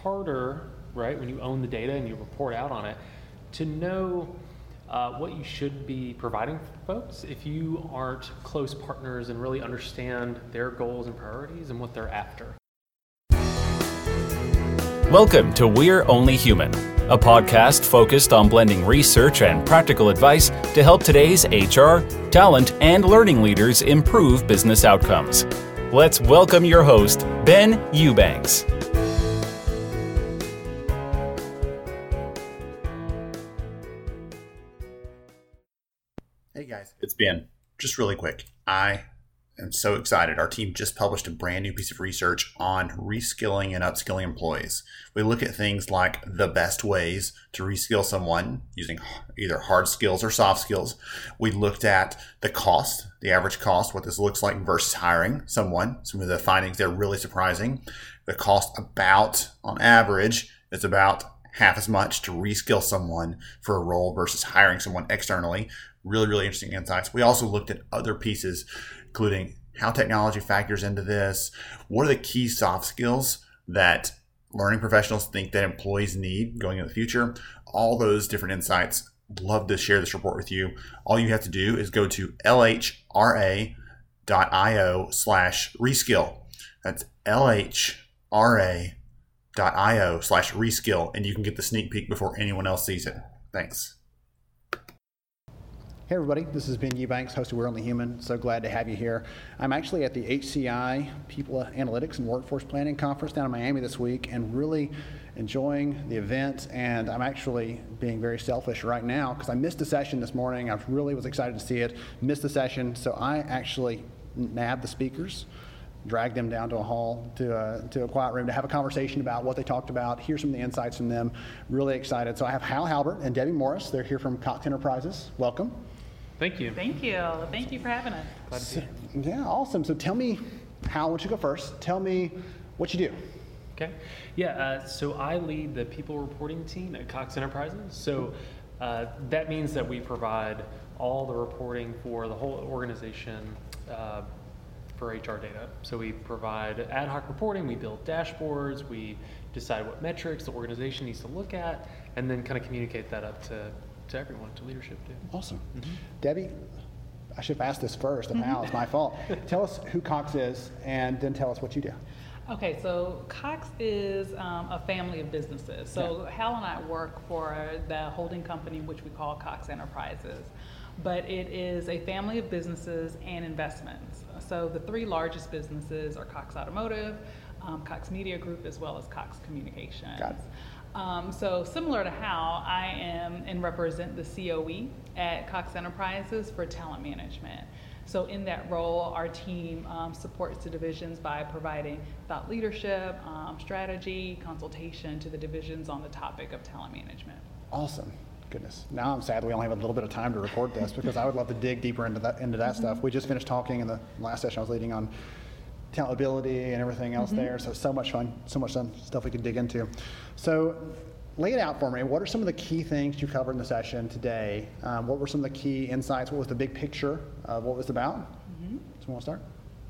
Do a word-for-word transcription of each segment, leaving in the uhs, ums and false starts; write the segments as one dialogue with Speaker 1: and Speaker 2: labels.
Speaker 1: harder, right, when you own the data and you report out on it, to know uh, what you should be providing for folks if you aren't close partners and really understand their goals and priorities and what they're after.
Speaker 2: Welcome to We're Only Human, a podcast focused on blending research and practical advice to help today's H R, talent, and learning leaders improve business outcomes. Let's welcome your host, Ben Eubanks.
Speaker 3: Hey guys, it's Ben. Just really quick, I am so excited. Our team just published a brand new piece of research on reskilling and upskilling employees. We look at things like the best ways to reskill someone using either hard skills or soft skills. We looked at the cost, the average cost, what this looks like versus hiring someone. Some of the findings there are really surprising. The cost about, on average, is about half as much to reskill someone for a role versus hiring someone externally. Really, really interesting insights. We also looked at other pieces, including how technology factors into this. What are the key soft skills that learning professionals think that employees need going into the future? All those different insights. Love to share this report with you. All you have to do is go to lhra.io slash reskill. That's lhra.io slash reskill, and you can get the sneak peek before anyone else sees it. Thanks.
Speaker 4: Hey everybody, this is Ben Eubanks, host of We're Only Human. So glad to have you here. I'm actually at the H C I People Analytics and Workforce Planning Conference down in Miami this week and really enjoying the event. And I'm actually being very selfish right now because I missed a session this morning. I really was excited to see it, missed the session. So I actually nabbed the speakers, dragged them down to a hall, to a, to a quiet room to have a conversation about what they talked about, hear some of the insights from them. Really excited. So I have Hal Halbert and Debbie Morris. They're here from Cox Enterprises. Welcome.
Speaker 1: Thank you.
Speaker 5: Thank you. Thank you for having us.
Speaker 1: Glad to be here.
Speaker 4: Yeah, awesome. So tell me, Hal, why don't you go first? Tell me what you do.
Speaker 1: Okay. Yeah, uh, so I lead the people reporting team at Cox Enterprises. So uh, that means that we provide all the reporting for the whole organization uh, for H R data. So we provide ad hoc reporting, we build dashboards, we decide what metrics the organization needs to look at, and then kind of communicate that up to to everyone, to leadership too.
Speaker 4: Awesome.
Speaker 1: Mm-hmm.
Speaker 4: Debbie, I should have asked this first, and Hal, it's my fault. Tell us who Cox is, and then tell us what you do.
Speaker 5: Okay, so Cox is um, a family of businesses. So yeah. Hal and I work for the holding company, which we call Cox Enterprises. But it is a family of businesses and investments. So the three largest businesses are Cox Automotive, um, Cox Media Group, as well as Cox Communications.
Speaker 4: Got it.
Speaker 5: Um, so similar to Hal, I am and represent the C O E at Cox Enterprises for talent management. So in that role, our team um, supports the divisions by providing thought leadership, um, strategy, consultation to the divisions on the topic of talent management.
Speaker 4: Awesome. Goodness. Now I'm sad we only have a little bit of time to record this because I would love to dig deeper into that into that mm-hmm. stuff. We just finished talking in the last session I was leading on talentability and everything else mm-hmm. there. So, so much fun, so much fun stuff we could dig into. So lay it out for me. What are some of the key things you covered in the session today? Um, what were some of the key insights? What was the big picture of what it was about? Mm-hmm. So want to start?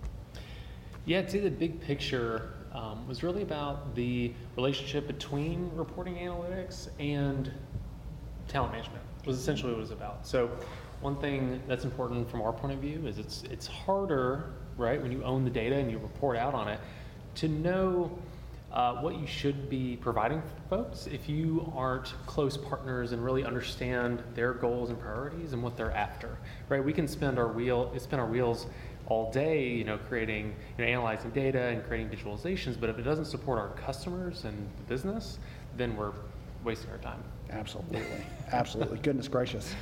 Speaker 1: Yeah, I'd say the big picture um, was really about the relationship between reporting analytics and talent management. Was essentially what it was about. So one thing that's important from our point of view is it's it's harder, right, when you own the data and you report out on it, to know uh, what you should be providing for folks if you aren't close partners and really understand their goals and priorities and what they're after, right? We can spend our wheel, spin our wheels all day, you know, creating, you know, analyzing data and creating visualizations, but if it doesn't support our customers and the business, then we're wasting our time.
Speaker 4: Absolutely, absolutely. Goodness gracious.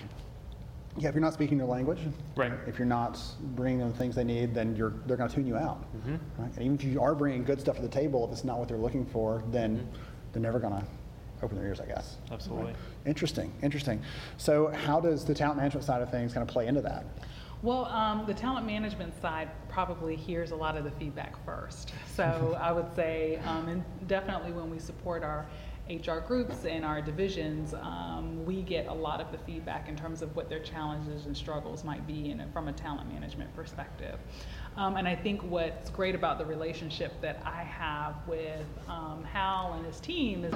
Speaker 4: Yeah, if you're not speaking their language,
Speaker 1: right?
Speaker 4: If you're not bringing them the things they need, then you're they're going to tune you out. Mm-hmm. Right? And even if you are bringing good stuff to the table, if it's not what they're looking for, then mm-hmm. they're never going to open their ears, I guess.
Speaker 1: Absolutely.
Speaker 4: Right? Interesting, interesting. So how does the talent management side of things kind of play into that?
Speaker 5: Well, um, the talent management side probably hears a lot of the feedback first. So I would say, um, and definitely when we support our H R groups and our divisions, um, we get a lot of the feedback in terms of what their challenges and struggles might be in, from a talent management perspective. Um, and I think what's great about the relationship that I have with um, Hal and his team is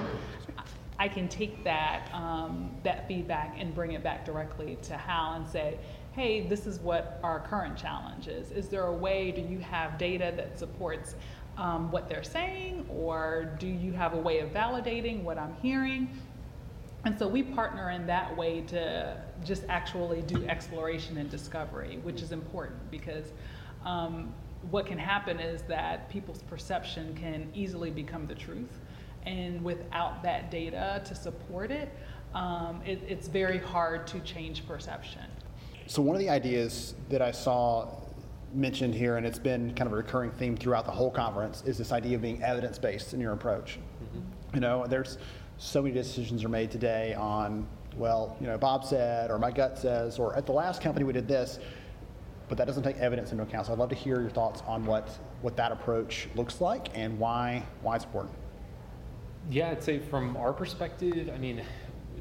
Speaker 5: I can take that, um, that feedback and bring it back directly to Hal and say, hey, this is what our current challenge is. Is there a way, do you have data that supports um, what they're saying, or do you have a way of validating what I'm hearing? And so we partner in that way to just actually do exploration and discovery, which is important because um, what can happen is that people's perception can easily become the truth. And without that data to support it, um, it, it's very hard to change perception.
Speaker 4: So one of the ideas that I saw mentioned here, and it's been kind of a recurring theme throughout the whole conference, is this idea of being evidence-based in your approach. Mm-hmm. You know, there's so many decisions are made today on, well, you know, Bob said, or my gut says, or at the last company we did this, but that doesn't take evidence into account. So I'd love to hear your thoughts on what, what that approach looks like and why, why it's important.
Speaker 1: Yeah, I'd say from our perspective, I mean,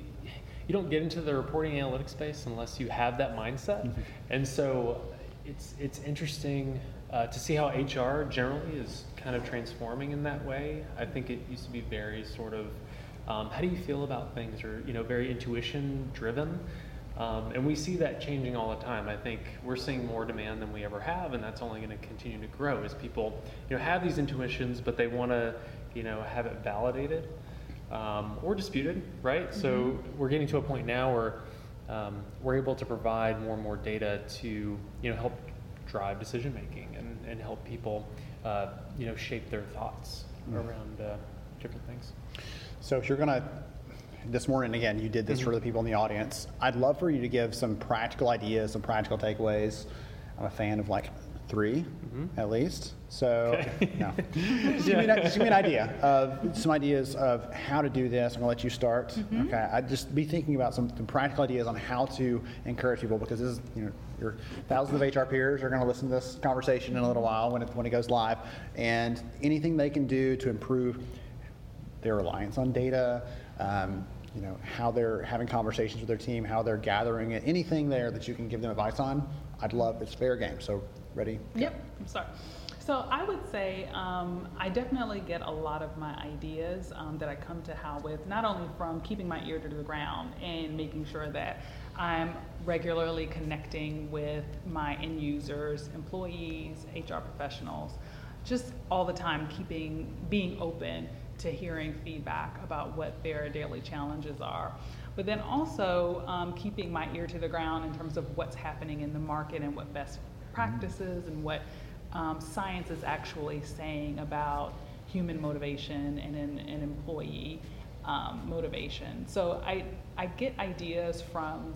Speaker 1: you don't get into the reporting analytics space unless you have that mindset. Mm-hmm. And so it's it's interesting uh, to see how H R generally is kind of transforming in that way. I think it used to be very sort of, um, how do you feel about things, or, you know, very intuition driven. Um, and we see that changing all the time. I think we're seeing more demand than we ever have, and that's only going to continue to grow as people, you know, have these intuitions, but they want to, you know, have it validated um, or disputed, right? Mm-hmm. So we're getting to a point now where um, we're able to provide more and more data to, you know, help drive decision making and, and help people, uh, you know, shape their thoughts mm-hmm. around uh, different things.
Speaker 4: So if you're going to, this morning, again, you did this mm-hmm. for the people in the audience. I'd love for you to give some practical ideas, some practical takeaways. I'm a fan of like three, mm-hmm. at least. So, okay. no. Just, give me an, just give me an idea of some ideas of how to do this. I'm gonna let you start. Mm-hmm. Okay, I'd just be thinking about some, some practical ideas on how to encourage people, because this is, you know, your thousands of H R peers are gonna listen to this conversation in a little while when it, when it goes live, and anything they can do to improve their reliance on data, um, you know, how they're having conversations with their team, how they're gathering it, anything there that you can give them advice on, I'd love, it's fair game. So ready?
Speaker 5: Yep, I'm sorry. So I would say um, I definitely get a lot of my ideas um, that I come to Hal with, not only from keeping my ear to the ground and making sure that I'm regularly connecting with my end users, employees, H R professionals, just all the time keeping, being open to hearing feedback about what their daily challenges are. But then also um, keeping my ear to the ground in terms of what's happening in the market and what best practices and what um, science is actually saying about human motivation and an, an employee um, motivation. So I, I get ideas from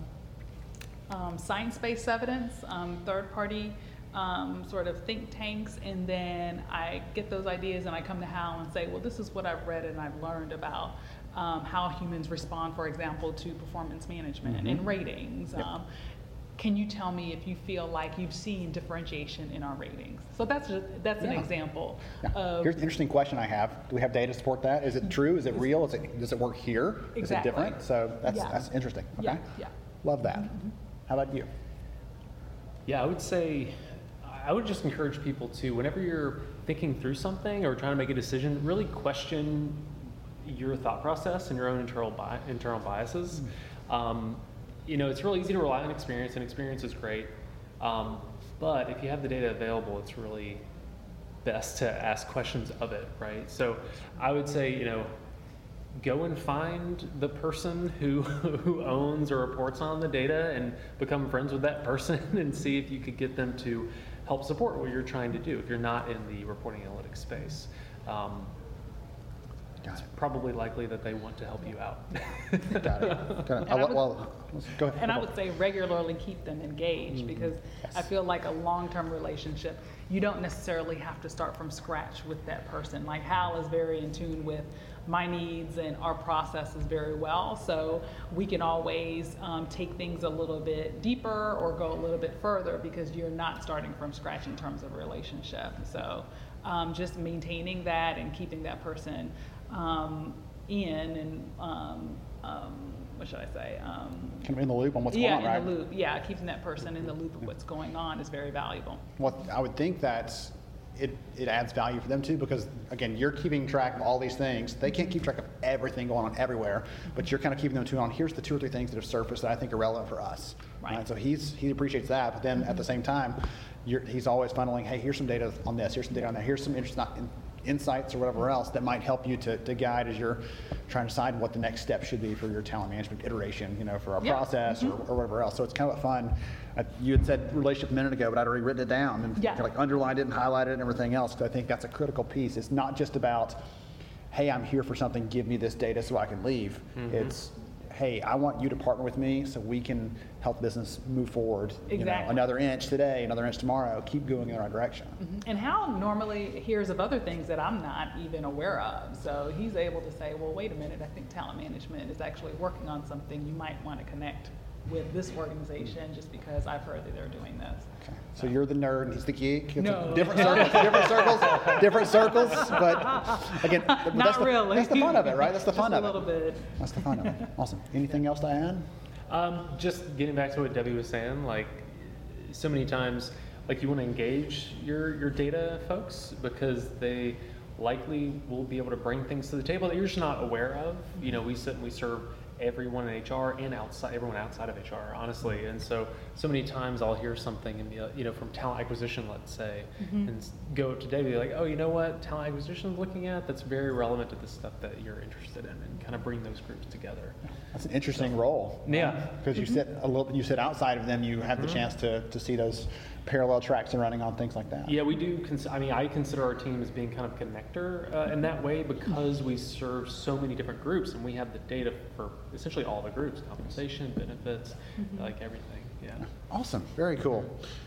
Speaker 5: um, science-based evidence, um, third-party Um, sort of think tanks, and then I get those ideas and I come to Hal and say, well, this is what I've read and I've learned about um, how humans respond, for example, to performance management mm-hmm. and ratings. Yep. Um, can you tell me if you feel like you've seen differentiation in our ratings? So that's just, that's yeah. an example.
Speaker 4: Yeah.
Speaker 5: Of,
Speaker 4: Here's an interesting question I have. Do we have data to support that? Is it true? Is it real? Is it, does it work here?
Speaker 5: Exactly.
Speaker 4: Is it different? So that's
Speaker 5: yeah.
Speaker 4: that's interesting. Okay.
Speaker 5: Yeah. yeah.
Speaker 4: Love that.
Speaker 5: Mm-hmm.
Speaker 4: How about you?
Speaker 1: Yeah, I would say, I would just encourage people to, whenever you're thinking through something or trying to make a decision, really question your thought process and your own internal bi- internal biases. Mm. Um, you know, it's really easy to rely on experience, and experience is great. Um, but if you have the data available, it's really best to ask questions of it, right? So I would say, you know, go and find the person who who owns or reports on the data and become friends with that person and see if you could get them to help support what you're trying to do if you're not in the reporting analytics space. Um,
Speaker 4: Got
Speaker 1: it's
Speaker 4: it.
Speaker 1: probably likely that they want to help you out.
Speaker 4: Got it. Got it.
Speaker 5: And I would,
Speaker 4: well, let's go ahead.
Speaker 5: And I would say regularly keep them engaged mm-hmm. because
Speaker 4: yes.
Speaker 5: I feel like a long-term relationship, you don't necessarily have to start from scratch with that person. Like Hal is very in tune with my needs and our processes very well, so we can always um, take things a little bit deeper or go a little bit further because you're not starting from scratch in terms of relationship. So um, just maintaining that and keeping that person um, in and, um, um, what should I say? Um,
Speaker 4: Kind of in the loop on what's
Speaker 5: yeah,
Speaker 4: going on, right?
Speaker 5: in the loop. Yeah, keeping that person in the loop of what's going on is very valuable.
Speaker 4: What I would think that's it, it adds value for them too, because again, you're keeping track of all these things. They can't keep track of everything going on everywhere, but you're kind of keeping them to on here's the two or three things that have surfaced that I think are relevant for us.
Speaker 5: Right.
Speaker 4: Right? So he's he appreciates that, but then mm-hmm. at the same time, you're, he's always funneling, hey, here's some data on this, here's some data on that, here's some interesting in, insights or whatever else that might help you to, to guide as you're trying to decide what the next step should be for your talent management iteration, you know, for our
Speaker 5: yep.
Speaker 4: process
Speaker 5: mm-hmm.
Speaker 4: or, or whatever else. So it's kind of fun. Uh, you had said relationship a minute ago, but I'd already written it down and
Speaker 5: yeah.
Speaker 4: like underlined it and highlighted it and everything else, because I think that's a critical piece. It's not just about, hey, I'm here for something, give me this data so I can leave. Mm-hmm. It's, hey, I want you to partner with me so we can help business move forward.
Speaker 5: Exactly.
Speaker 4: You know, another inch today, another inch tomorrow, keep going in the right direction.
Speaker 5: Mm-hmm. And Hal normally hears of other things that I'm not even aware of. So he's able to say, well, wait a minute, I think talent management is actually working on something. You might want to connect with this organization just because I've heard that they're doing this.
Speaker 4: Okay. So you're the nerd and he's the geek. It's
Speaker 5: no.
Speaker 4: Different circles, different circles, different circles. But again,
Speaker 5: not
Speaker 4: that's the,
Speaker 5: really.
Speaker 4: That's the fun of it, right? That's the fun
Speaker 5: just
Speaker 4: of
Speaker 5: a little
Speaker 4: it.
Speaker 5: bit.
Speaker 4: That's the fun of it. Awesome. Anything else to add?
Speaker 1: Um, just getting back to what Debbie was saying, like so many times, like you want to engage your, your data folks because they likely will be able to bring things to the table that you're just not aware of. You know, we sit and we serve everyone in H R and outside, everyone outside of H R, honestly. And so, so many times I'll hear something and be, you know, from talent acquisition, let's say, mm-hmm. and go to Debbie like, oh, you know what, talent acquisition is looking at that's very relevant to the stuff that you're interested in, and kind of bring those groups together.
Speaker 4: That's an interesting role.
Speaker 1: Yeah,
Speaker 4: because you sit a little, you sit outside of them, you have the mm-hmm. chance to to see those parallel tracks and running on things like that.
Speaker 1: Yeah, we do. Cons- I mean, I consider our team as being kind of a connector uh, in that way because we serve so many different groups and we have the data for essentially all the groups: compensation, benefits, mm-hmm. like everything. Yeah.
Speaker 4: Awesome. Very cool.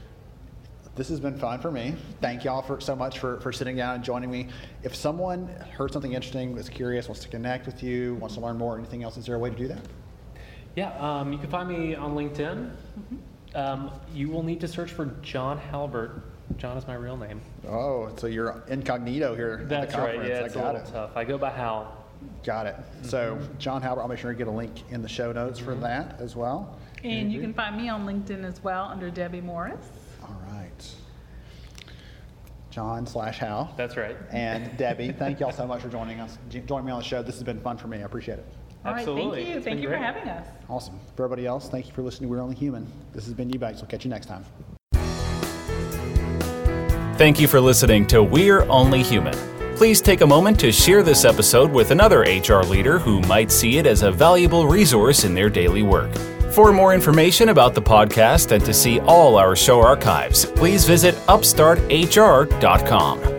Speaker 4: This has been fun for me. Thank y'all for so much for, for sitting down and joining me. If someone heard something interesting, was curious, wants to connect with you, wants to learn more, anything else, is there a way to do that?
Speaker 1: Yeah, um, you can find me on LinkedIn. Mm-hmm. Um, you will need to search for John Halbert. John is my real name.
Speaker 4: Oh, so you're incognito here
Speaker 1: That's
Speaker 4: at the conference.
Speaker 1: right. Yeah, it's
Speaker 4: I
Speaker 1: a
Speaker 4: got
Speaker 1: little
Speaker 4: it.
Speaker 1: tough. I go by Hal.
Speaker 4: Got it. Mm-hmm. So John Halbert, I'll make sure to get a link in the show notes mm-hmm. for that as well.
Speaker 5: And you can find me on LinkedIn as well under Debbie Morris.
Speaker 4: All right. John slash Hal.
Speaker 1: That's right.
Speaker 4: And Debbie, thank y'all so much for joining us, joining me on the show. This has been fun for me. I appreciate it.
Speaker 5: All right,
Speaker 1: Absolutely.
Speaker 5: thank you.
Speaker 1: It's
Speaker 5: thank you
Speaker 1: great.
Speaker 5: for having us.
Speaker 4: Awesome. For everybody else, thank you for listening to We're Only Human. This has been Eubanks. We'll catch you next time.
Speaker 2: Thank you for listening to We're Only Human. Please take a moment to share this episode with another H R leader who might see it as a valuable resource in their daily work. For more information about the podcast and to see all our show archives, please visit upstart h r dot com.